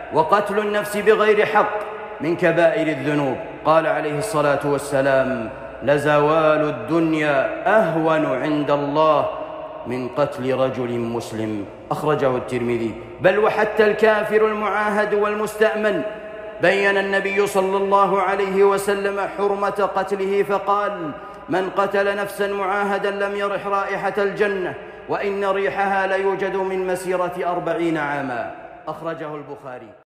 وقتل النفس بغير حق من كبائر الذنوب. قال عليه الصلاة والسلام: لزوال الدنيا أهون عند الله من قتل رجل مسلم. أخرجه الترمذي. بل وحتى الكافر المعاهد والمستأمن بين النبي صلى الله عليه وسلم حرمة قتله فقال: من قتل نفسا معاهدا لم يرح رائحة الجنة، وإن ريحها ليوجد من مسيرة 40 عاما. أخرجه البخاري.